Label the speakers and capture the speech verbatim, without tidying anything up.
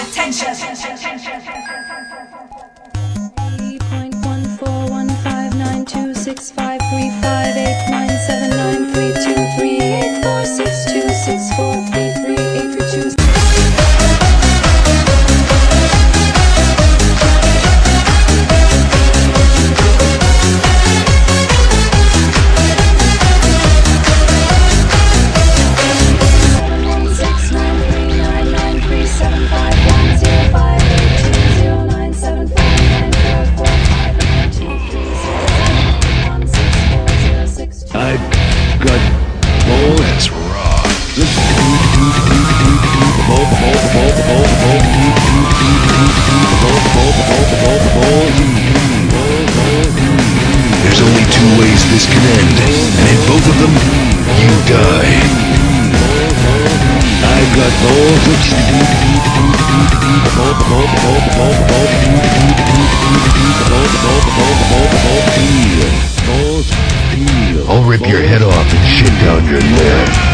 Speaker 1: Attention!
Speaker 2: three point one four one five nine two six five three five eight nine seven nine three two three eight four six two six four three three eight three two.
Speaker 3: There's only two ways this can end, and in both of them, you die. I've got balls of steel. I'll rip your head off and shit down your neck.